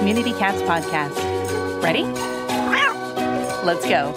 Community Cats podcast. Ready? Let's go.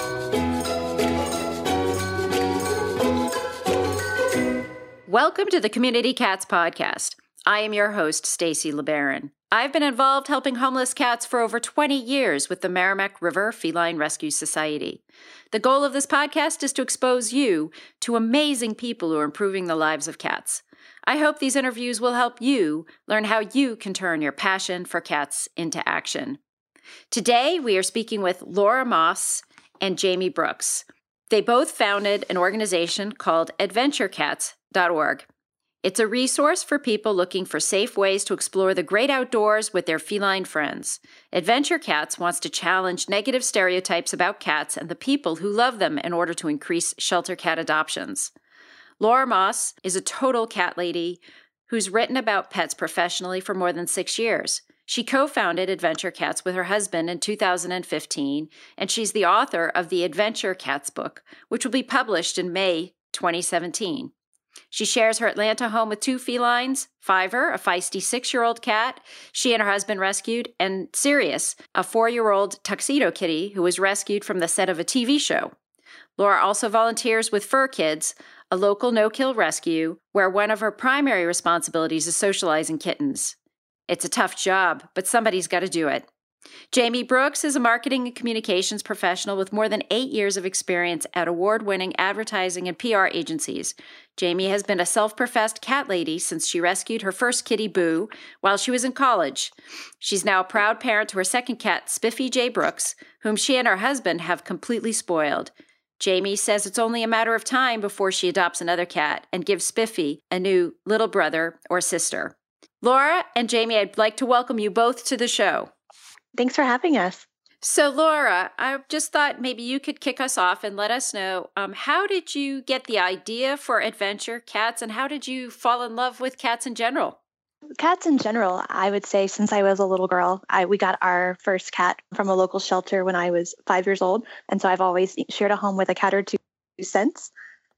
Welcome to the Community Cats podcast. I am your host, Stacy LeBaron. I've been involved helping homeless cats for over 20 years with the Merrimack River Feline Rescue Society. The goal of this podcast is to expose you to amazing people who are improving the lives of cats. I hope these interviews will help you learn how you can turn your passion for cats into action. Today, we are speaking with Laura Moss and Jamie Brooks. They both founded an organization called AdventureCats.org. It's a resource for people looking for safe ways to explore the great outdoors with their feline friends. Adventure Cats wants to challenge negative stereotypes about cats and the people who love them in order to increase shelter cat adoptions. Laura Moss is a total cat lady who's written about pets professionally for more than 6 years. She co-founded Adventure Cats with her husband in 2015, and she's the author of the Adventure Cats book, which will be published in May 2017. She shares her Atlanta home with 2 felines, Fiver, a feisty 6-year-old cat she and her husband rescued, and Sirius, a 4-year-old tuxedo kitty who was rescued from the set of a TV show. Laura also volunteers with Fur Kids, a local no-kill rescue, where one of her primary responsibilities is socializing kittens. It's a tough job, but somebody's got to do it. Jamie Brooks is a marketing and communications professional with more than 8 years of experience at award-winning advertising and PR agencies. Jamie has been a self-professed cat lady since she rescued her first kitty, Boo, while she was in college. She's now a proud parent to her second cat, Spiffy J. Brooks, whom she and her husband have completely spoiled. Jamie says it's only a matter of time before she adopts another cat and gives Spiffy a new little brother or sister. Laura and Jamie, I'd like to welcome you both to the show. Thanks for having us. So, Laura, I just thought maybe you could kick us off and let us know, how did you get the idea for Adventure Cats, and how did you fall in love with cats in general? Cats in general, I would say since I was a little girl, we got our first cat from a local shelter when I was 5 years old. And so I've always shared a home with a cat or two since.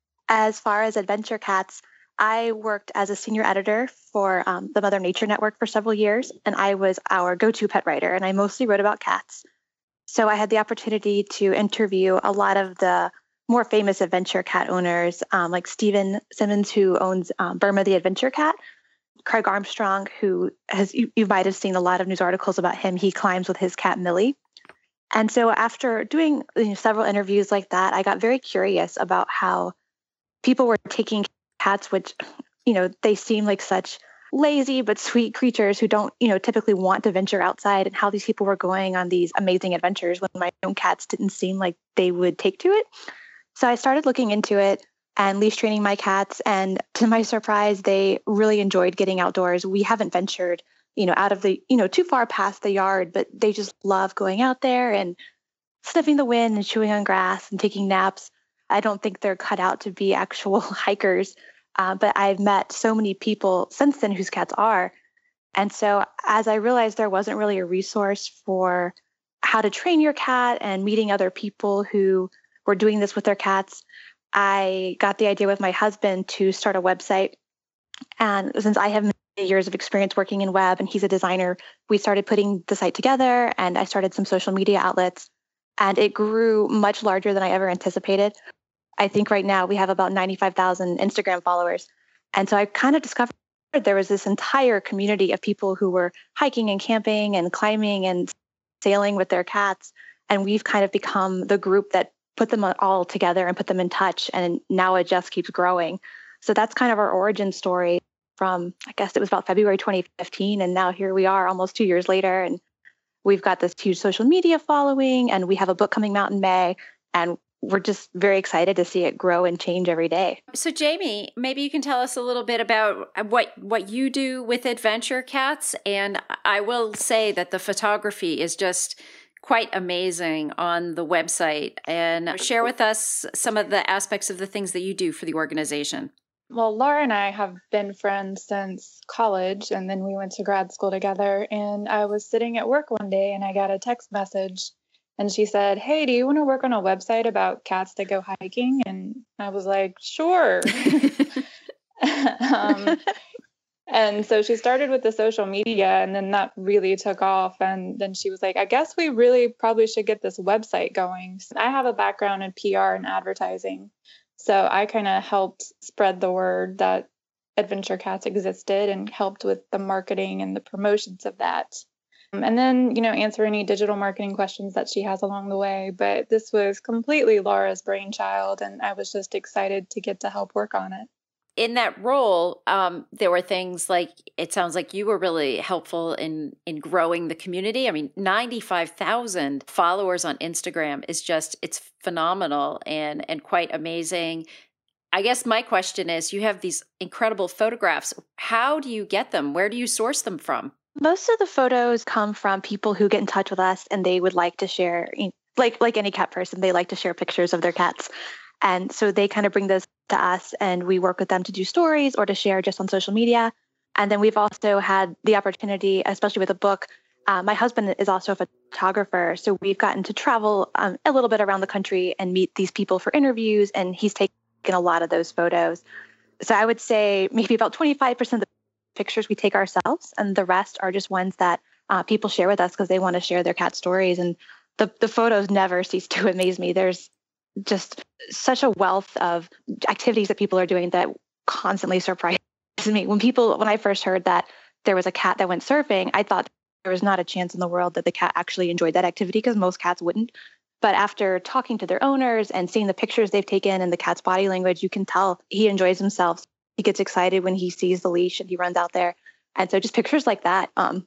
As far as Adventure Cats, I worked as a senior editor for the Mother Nature Network for several years, and I was our go-to pet writer, and I mostly wrote about cats. So I had the opportunity to interview a lot of the more famous adventure cat owners, like Steven Simmons, who owns Burma the Adventure Cat, Craig Armstrong, who you might have seen a lot of news articles about him. He climbs with his cat, Millie. And so after doing several interviews like that, I got very curious about how people were taking cats, which, they seem like such lazy but sweet creatures who don't, typically want to venture outside, and how these people were going on these amazing adventures when my own cats didn't seem like they would take to it. So I started looking into it and leash training my cats. And to my surprise, they really enjoyed getting outdoors. We haven't ventured, out of the, too far past the yard, but they just love going out there and sniffing the wind and chewing on grass and taking naps. I don't think they're cut out to be actual hikers. But I've met so many people since then whose cats are. And so as I realized there wasn't really a resource for how to train your cat and meeting other people who were doing this with their cats, I got the idea with my husband to start a website. And since I have many years of experience working in web and he's a designer, we started putting the site together, and I started some social media outlets, and it grew much larger than I ever anticipated. I think right now we have about 95,000 Instagram followers. And so I kind of discovered there was this entire community of people who were hiking and camping and climbing and sailing with their cats. And we've kind of become the group that put them all together and put them in touch. And now it just keeps growing. So that's kind of our origin story from, I guess it was about February 2015. And now here we are almost 2 years later. And we've got this huge social media following, and we have a book coming out in May. And we're just very excited to see it grow and change every day. So Jamie, maybe you can tell us a little bit about what you do with Adventure Cats. And I will say that the photography is just quite amazing on the website. And share with us some of the aspects of the things that you do for the organization. Well, Laura and I have been friends since college, and then we went to grad school together. And I was sitting at work one day and I got a text message. And she said, "Hey, do you want to work on a website about cats that go hiking?" And I was like, "Sure." And so she started with the social media, and then that really took off. And then she was like, I guess we really probably should get this website going. I have a background in PR and advertising. So I kind of helped spread the word that Adventure Cats existed and helped with the marketing and the promotions of that. And then, answer any digital marketing questions that she has along the way. But this was completely Laura's brainchild, and I was just excited to get to help work on it. In that role, there were things like, it sounds like you were really helpful in growing the community. I mean, 95,000 followers on Instagram is just, it's phenomenal and quite amazing. I guess my question is, you have these incredible photographs. How do you get them? Where do you source them from? Most of the photos come from people who get in touch with us and they would like to share, like any cat person, they like to share pictures of their cats. And so they kind of bring those to us and we work with them to do stories or to share just on social media. And then we've also had the opportunity, especially with a book. My husband is also a photographer. So we've gotten to travel a little bit around the country and meet these people for interviews. And he's taken a lot of those photos. So I would say maybe about 25% of the pictures we take ourselves, and the rest are just ones that people share with us because they want to share their cat stories. And the photos never cease to amaze me. There's just such a wealth of activities that people are doing that constantly surprises me. When I first heard that there was a cat that went surfing, I thought there was not a chance in the world that the cat actually enjoyed that activity because most cats wouldn't. But after talking to their owners and seeing the pictures they've taken and the cat's body language, you can tell he enjoys himself. He gets excited when he sees the leash and he runs out there. And so just pictures like that,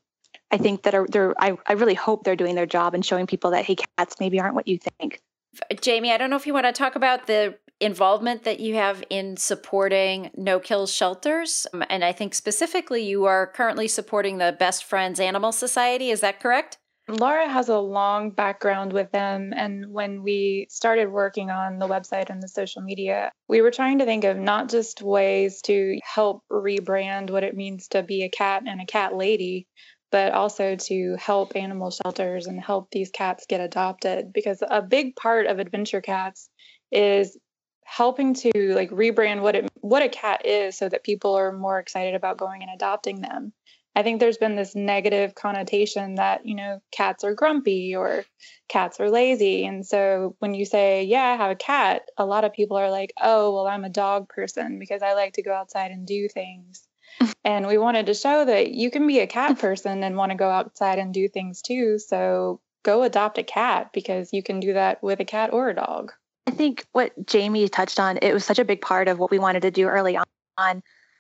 I think that I really hope they're doing their job and showing people that, hey, cats maybe aren't what you think. Jamie, I don't know if you want to talk about the involvement that you have in supporting no-kill shelters. And I think specifically you are currently supporting the Best Friends Animal Society. Is that correct? Laura has a long background with them. And when we started working on the website and the social media, we were trying to think of not just ways to help rebrand what it means to be a cat and a cat lady, but also to help animal shelters and help these cats get adopted. Because a big part of Adventure Cats is helping to rebrand what a cat is so that people are more excited about going and adopting them. I think there's been this negative connotation that, cats are grumpy or cats are lazy. And so when you say, yeah, I have a cat, a lot of people are like, oh, well, I'm a dog person because I like to go outside and do things. And we wanted to show that you can be a cat person and want to go outside and do things too. So go adopt a cat because you can do that with a cat or a dog. I think what Jamie touched on, it was such a big part of what we wanted to do early on.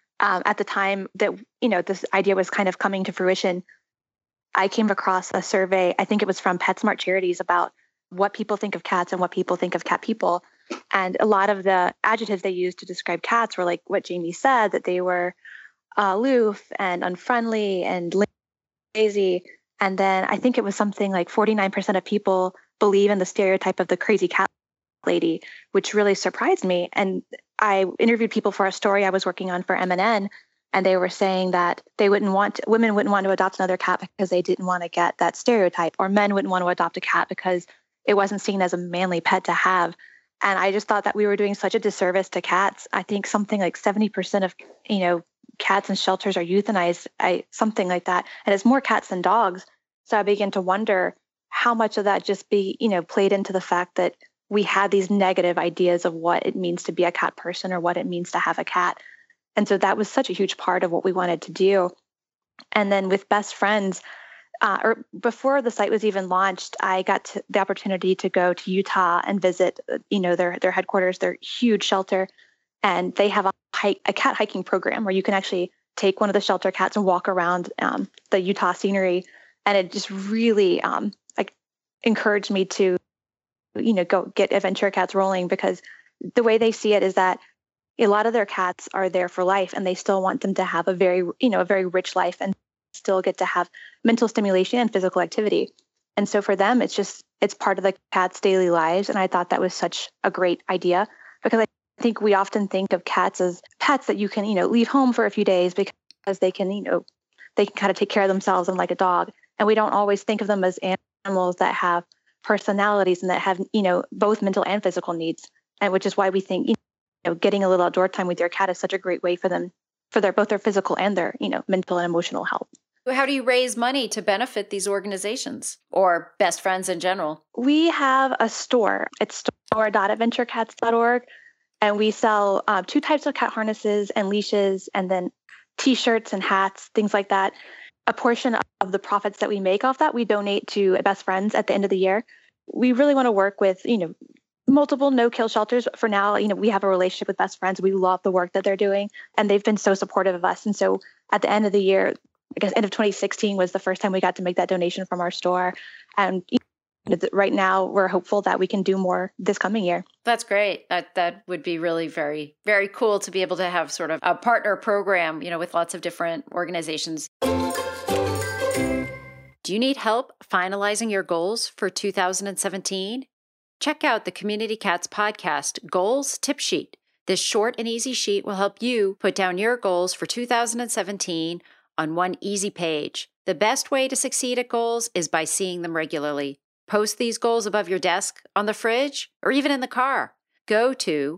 At the time that, this idea was kind of coming to fruition, I came across a survey, I think it was from PetSmart Charities, about what people think of cats and what people think of cat people. And a lot of the adjectives they used to describe cats were like what Jamie said, that they were aloof and unfriendly and lazy. And then I think it was something like 49% of people believe in the stereotype of the crazy cat lady, which really surprised me. And I interviewed people for a story I was working on for MNN, and they were saying that women wouldn't want to adopt another cat because they didn't want to get that stereotype, or men wouldn't want to adopt a cat because it wasn't seen as a manly pet to have. And I just thought that we were doing such a disservice to cats. I think something like 70% of, cats in shelters are euthanized, something like that. And it's more cats than dogs. So I began to wonder how much of that just played into the fact that we had these negative ideas of what it means to be a cat person or what it means to have a cat. And so that was such a huge part of what we wanted to do. And then with Best Friends, or before the site was even launched, I got the opportunity to go to Utah and visit, their headquarters, their huge shelter. And they have a cat hiking program where you can actually take one of the shelter cats and walk around the Utah scenery. And it just really encouraged me to, go get Adventure Cats rolling, because the way they see it is that a lot of their cats are there for life and they still want them to have a very rich life and still get to have mental stimulation and physical activity. And so for them, it's part of the cat's daily lives. And I thought that was such a great idea, because I think we often think of cats as pets that you can, leave home for a few days because they can kind of take care of themselves and like a dog. And we don't always think of them as animals that have personalities and that have, both mental and physical needs. And which is why we think, getting a little outdoor time with your cat is such a great way for them for both their physical and their, mental and emotional health. How do you raise money to benefit these organizations or best friends in general? We have a store. It's store.adventurecats.org. And we sell 2 types of cat harnesses and leashes, and then T-shirts and hats, things like that. A portion of the profits that we make off that, we donate to Best Friends at the end of the year. We really want to work with, multiple no-kill shelters. For now, we have a relationship with Best Friends. We love the work that they're doing, and they've been so supportive of us. And so at the end of the year, I guess end of 2016 was the first time we got to make that donation from our store. And right now, we're hopeful that we can do more this coming year. That's great. That would be really very, very cool to be able to have sort of a partner program, with lots of different organizations. Do you need help finalizing your goals for 2017? Check out the Community Cats Podcast Goals Tip Sheet. This short and easy sheet will help you put down your goals for 2017 on one easy page. The best way to succeed at goals is by seeing them regularly. Post these goals above your desk, on the fridge, or even in the car. Go to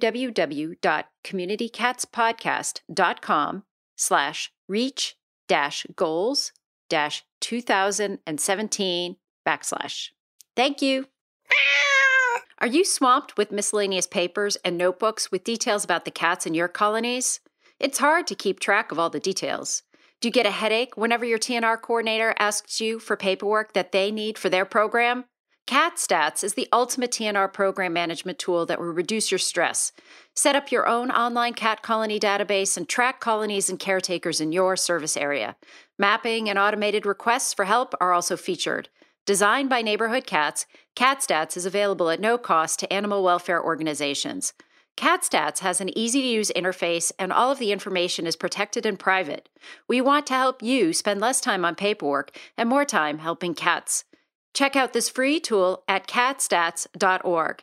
www.communitycatspodcast.com/reach-goals-2017 /. Thank you. Are you swamped with miscellaneous papers and notebooks with details about the cats in your colonies? It's hard to keep track of all the details. Do you get a headache whenever your TNR coordinator asks you for paperwork that they need for their program? CatStats is the ultimate TNR program management tool that will reduce your stress. Set up your own online cat colony database and track colonies and caretakers in your service area. Mapping and automated requests for help are also featured. Designed by Neighborhood Cats, CatStats is available at no cost to animal welfare organizations. CatStats has an easy-to-use interface, and all of the information is protected and private. We want to help you spend less time on paperwork and more time helping cats. Check out this free tool at catstats.org,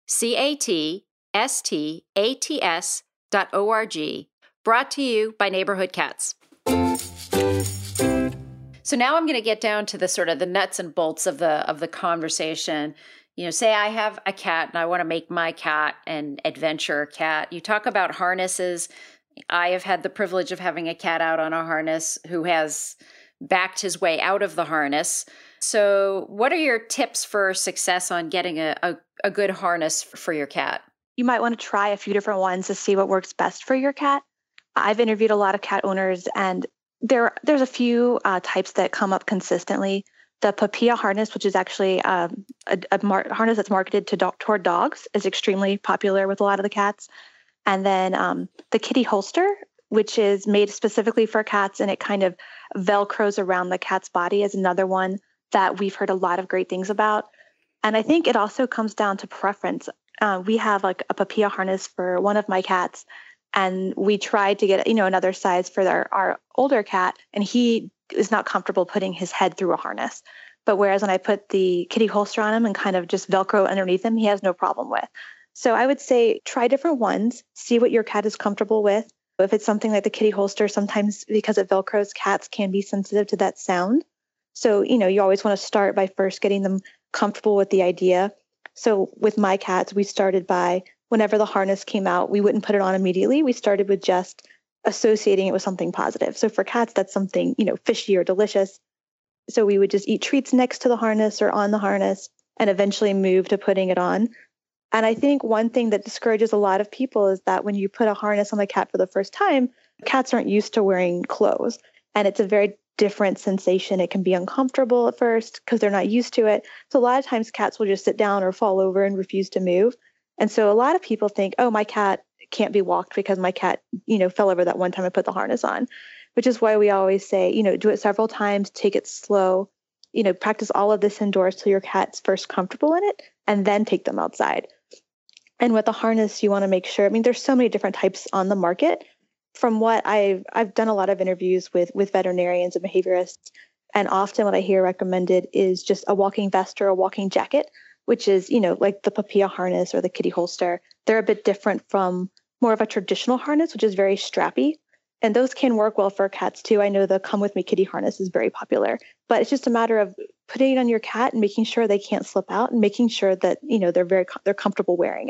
catstats.org, brought to you by Neighborhood Cats. So now I'm going to get down to the sort of the nuts and bolts of the conversation. Say I have a cat and I want to make my cat an adventure cat. You talk about harnesses. I have had the privilege of having a cat out on a harness who has backed his way out of the harness. So what are your tips for success on getting a good harness for your cat? You might want to try a few different ones to see what works best for your cat. I've interviewed a lot of cat owners, and there's a few types that come up consistently. The Papilla harness, which is actually a harness that's marketed toward dogs, is extremely popular with a lot of the cats. And then the kitty holster, which is made specifically for cats, and it kind of velcros around the cat's body, is another one that we've heard a lot of great things about. And I think it also comes down to preference. We have like a Papilla harness for one of my cats, and we tried to get another size for our older cat, and he is not comfortable putting his head through a harness. But whereas when I put the kitty holster on him and kind of just Velcro underneath him, he has no problem with. So I would say try different ones, see what your cat is comfortable with. If it's something like the kitty holster, sometimes because it Velcros, cats can be sensitive to that sound. So, you always want to start by first getting them comfortable with the idea. So with my cats, we started by whenever the harness came out, we wouldn't put it on immediately. We started with just associating it with something positive. So for cats, that's something, fishy or delicious. So we would just eat treats next to the harness or on the harness and eventually move to putting it on. And I think one thing that discourages a lot of people is that when you put a harness on the cat for the first time, cats aren't used to wearing clothes. And it's a very different sensation. It can be uncomfortable at first because they're not used to it. So a lot of times cats will just sit down or fall over and refuse to move. And so a lot of people think, oh, my cat can't be walked because my cat, fell over that one time I put the harness on, which is why we always say, do it several times, take it slow, practice all of this indoors till your cat's first comfortable in it, and then take them outside. And with the harness, you want to make sure, there's so many different types on the market. From what I've done a lot of interviews with veterinarians and behaviorists, and often what I hear recommended is just a walking vest or a walking jacket, which is, like the Papilla harness or the kitty holster. They're a bit different from more of a traditional harness, which is very strappy. And those can work well for cats too. I know the Come With Me kitty harness is very popular, but it's just a matter of putting it on your cat and making sure they can't slip out and making sure that, they're comfortable wearing it.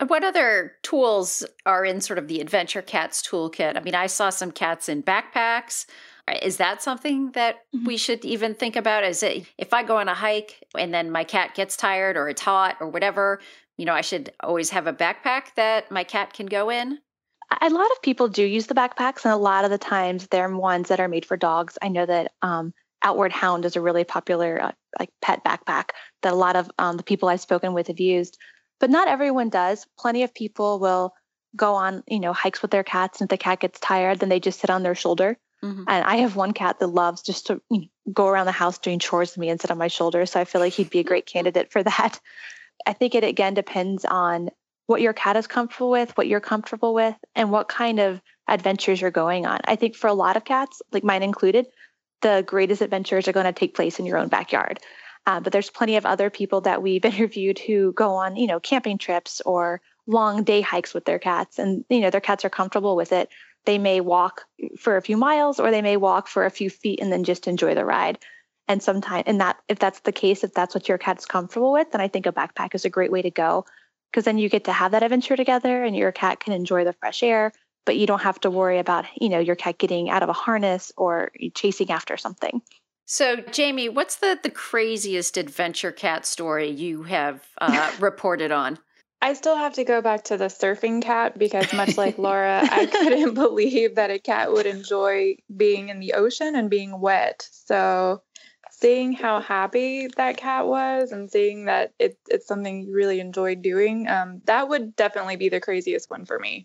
What other tools are in sort of the Adventure Cats toolkit? I mean, I saw some cats in backpacks. Is that something that we should even think about? Is it if I go on a hike and then my cat gets tired or it's hot or whatever, I should always have a backpack that my cat can go in? A lot of people do use the backpacks, and a lot of the times they're ones that are made for dogs. I know that Outward Hound is a really popular pet backpack that a lot of the people I've spoken with have used, but not everyone does. Plenty of people will go on, hikes with their cats, and if the cat gets tired, then they just sit on their shoulder. And I have one cat that loves just to go around the house doing chores with me and sit on my shoulder. So I feel like he'd be a great candidate for that. I think it, again, depends on what your cat is comfortable with, what you're comfortable with, and what kind of adventures you're going on. I think for a lot of cats, like mine included, the greatest adventures are going to take place in your own backyard. But there's plenty of other people that we've interviewed who go on, camping trips or long day hikes with their cats, and, their cats are comfortable with it. They may walk for a few miles, or they may walk for a few feet and then just enjoy the ride. And sometimes, if that's the case, if that's what your cat's comfortable with, then I think a backpack is a great way to go, because then you get to have that adventure together and your cat can enjoy the fresh air, but you don't have to worry about, your cat getting out of a harness or chasing after something. So, Jamie, what's the craziest Adventure Cat story you have reported on? I still have to go back to the surfing cat because, much like Laura, I couldn't believe that a cat would enjoy being in the ocean and being wet. So seeing how happy that cat was and seeing that it's something you really enjoyed doing, that would definitely be the craziest one for me.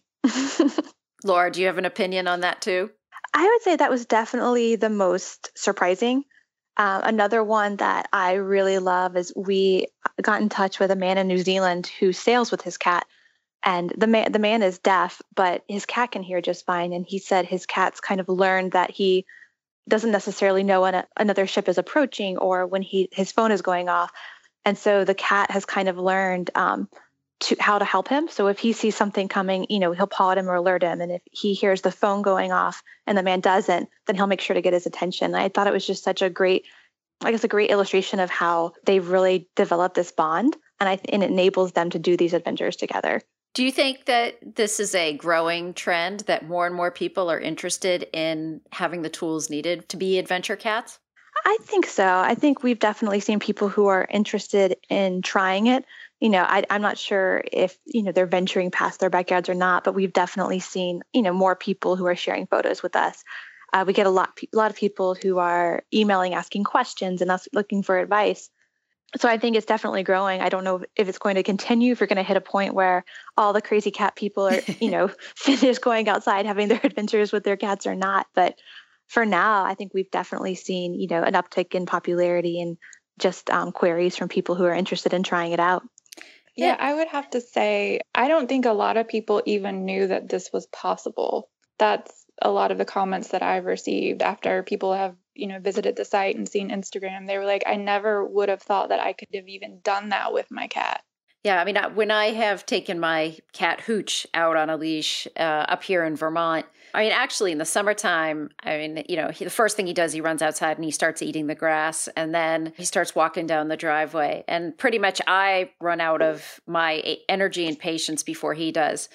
Laura, do you have an opinion on that too? I would say that was definitely the most surprising. Another one that I really love is we got in touch with a man in New Zealand who sails with his cat. And the man is deaf, but his cat can hear just fine. And he said his cat's kind of learned that he doesn't necessarily know when another ship is approaching or when his phone is going off. And so the cat has kind of learned how to help him. So if he sees something coming, he'll paw at him or alert him. And if he hears the phone going off and the man doesn't, then he'll make sure to get his attention. I thought it was just such a great illustration of how they've really developed this bond, and it enables them to do these adventures together. Do you think that this is a growing trend, that more and more people are interested in having the tools needed to be adventure cats? I think so. I think we've definitely seen people who are interested in trying it. I'm not sure if, they're venturing past their backyards or not, but we've definitely seen, more people who are sharing photos with us. We get a lot of people who are emailing, asking questions and us looking for advice. So I think it's definitely growing. I don't know if it's going to continue, if we're going to hit a point where all the crazy cat people are, finished going outside, having their adventures with their cats or not. But for now, I think we've definitely seen, an uptick in popularity and just queries from people who are interested in trying it out. Yeah, I would have to say, I don't think a lot of people even knew that this was possible. That's a lot of the comments that I've received after people have, visited the site and seen Instagram. They were like, I never would have thought that I could have even done that with my cat. Yeah, I mean, when I have taken my cat Hooch out on a leash up here in Vermont, actually in the summertime, the first thing he does, he runs outside and he starts eating the grass, and then he starts walking down the driveway. And pretty much I run out of my energy and patience before he does.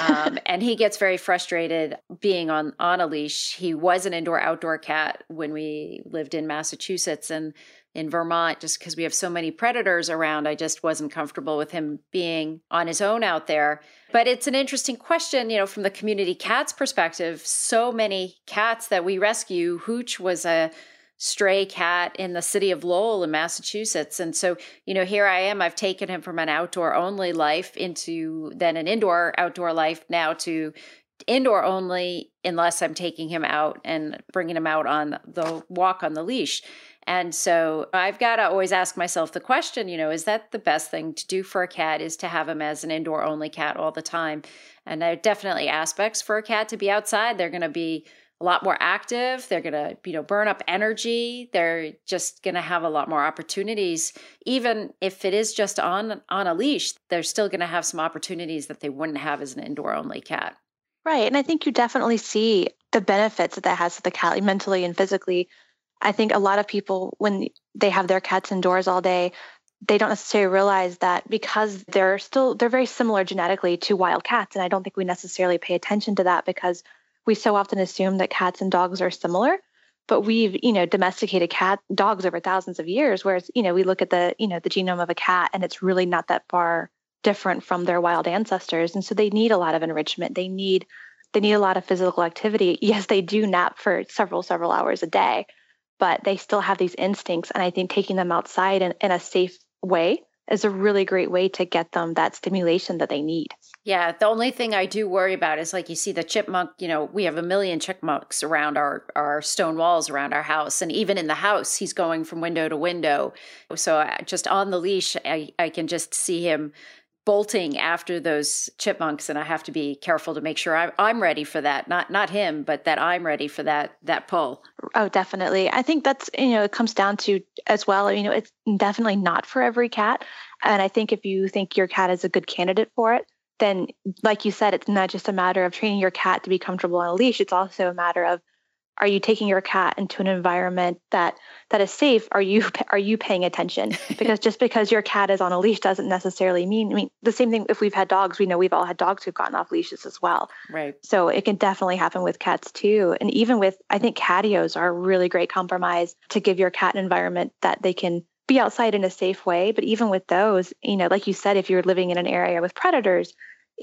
And he gets very frustrated being on a leash. He was an indoor-outdoor cat when we lived in Massachusetts, and in Vermont, just because we have so many predators around, I just wasn't comfortable with him being on his own out there. But it's an interesting question, from the community cat's perspective. So many cats that we rescue. Hooch was a stray cat in the city of Lowell in Massachusetts. And so, here I am, I've taken him from an outdoor only life into then an indoor outdoor life, now to indoor only, unless I'm taking him out and bringing him out on the walk on the leash. And so I've got to always ask myself the question, is that the best thing to do for a cat, is to have him as an indoor only cat all the time? And there are definitely aspects for a cat to be outside. They're going to be a lot more active. They're going to, burn up energy. They're just going to have a lot more opportunities. Even if it is just on a leash, they're still going to have some opportunities that they wouldn't have as an indoor only cat. Right. And I think you definitely see the benefits that has to the cat mentally and physically. I think a lot of people, when they have their cats indoors all day, they don't necessarily realize that because they're very similar genetically to wild cats. And I don't think we necessarily pay attention to that because we so often assume that cats and dogs are similar. But we've, domesticated dogs over thousands of years, whereas, we look at the genome of a cat and it's really not that far different from their wild ancestors. And so they need a lot of enrichment. They need a lot of physical activity. Yes, they do nap for several hours a day, but they still have these instincts. And I think taking them outside in a safe way is a really great way to get them that stimulation that they need. Yeah, the only thing I do worry about is like you see the chipmunk, we have 1 million chipmunks around our stone walls around our house. And even in the house, he's going from window to window. So just on the leash, I can just see him bolting after those chipmunks, and I have to be careful to make sure I'm ready for that. Not him, but that I'm ready for that pull. Oh, definitely. I think that's, it comes down to as well, it's definitely not for every cat. And I think if you think your cat is a good candidate for it, then like you said, it's not just a matter of training your cat to be comfortable on a leash. It's also a matter of, are you taking your cat into an environment that is safe? Are you paying attention? Because just because your cat is on a leash doesn't necessarily mean, the same thing if we've had dogs, we know we've all had dogs who've gotten off leashes as well. Right. So it can definitely happen with cats too. And even I think catios are a really great compromise to give your cat an environment that they can be outside in a safe way. But even with those, like you said, if you're living in an area with predators,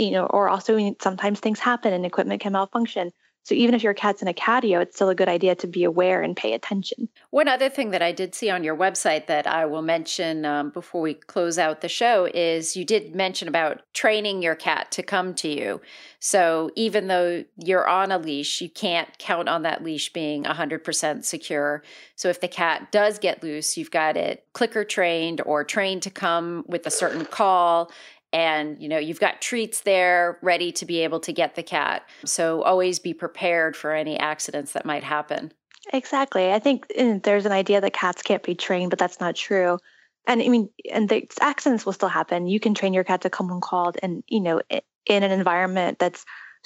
or also sometimes things happen and equipment can malfunction. So even if your cat's in a catio, it's still a good idea to be aware and pay attention. One other thing that I did see on your website that I will mention before we close out the show is you did mention about training your cat to come to you. So even though you're on a leash, you can't count on that leash being 100% secure. So if the cat does get loose, you've got it clicker trained or trained to come with a certain call. And, you've got treats there ready to be able to get the cat. So always be prepared for any accidents that might happen. Exactly. I think there's an idea that cats can't be trained, but that's not true. And and the accidents will still happen. You can train your cat to come when called and, in an environment that's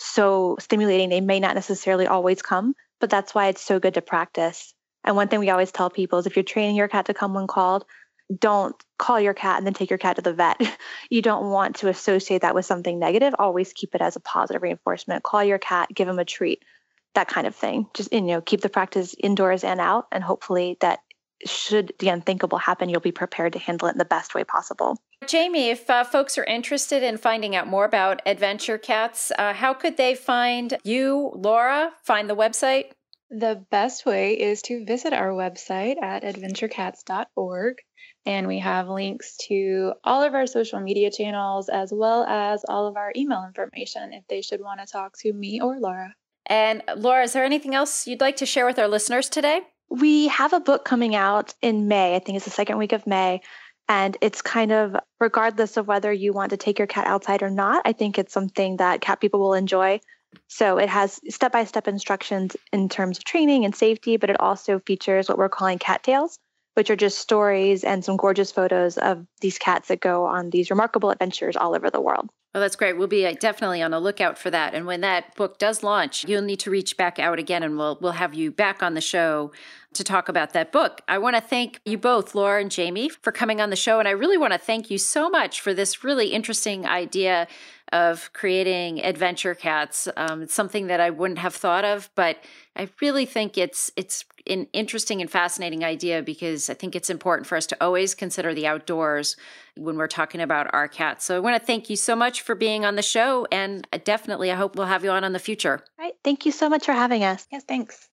so stimulating, they may not necessarily always come, but that's why it's so good to practice. And one thing we always tell people is if you're training your cat to come when called, don't call your cat and then take your cat to the vet. You don't want to associate that with something negative. Always keep it as a positive reinforcement. Call your cat, give him a treat, that kind of thing. Just, keep the practice indoors and out. And hopefully that should the unthinkable happen, you'll be prepared to handle it in the best way possible. Jamie, if folks are interested in finding out more about Adventure Cats, how could they find you, Laura, find the website? The best way is to visit our website at adventurecats.org. And we have links to all of our social media channels as well as all of our email information if they should want to talk to me or Laura. And Laura, is there anything else you'd like to share with our listeners today? We have a book coming out in May. I think it's the second week of May. And it's kind of regardless of whether you want to take your cat outside or not, I think it's something that cat people will enjoy. So it has step-by-step instructions in terms of training and safety, but it also features what we're calling cat tales, which are just stories and some gorgeous photos of these cats that go on these remarkable adventures all over the world. Well, that's great. We'll be definitely on the lookout for that. And when that book does launch, you'll need to reach back out again, and we'll have you back on the show to talk about that book. I want to thank you both, Laura and Jamie, for coming on the show. And I really want to thank you so much for this really interesting idea of creating adventure cats. It's something that I wouldn't have thought of, but I really think it's an interesting and fascinating idea because I think it's important for us to always consider the outdoors when we're talking about our cats. So I want to thank you so much for being on the show, and definitely I hope we'll have you on the future. All right. Thank you so much for having us. Yes, thanks.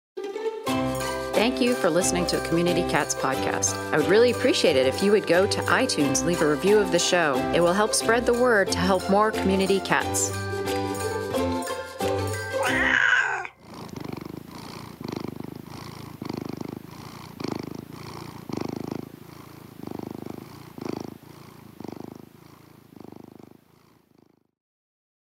Thank you for listening to Community Cats Podcast. I would really appreciate it if you would go to iTunes, leave a review of the show. It will help spread the word to help more community cats.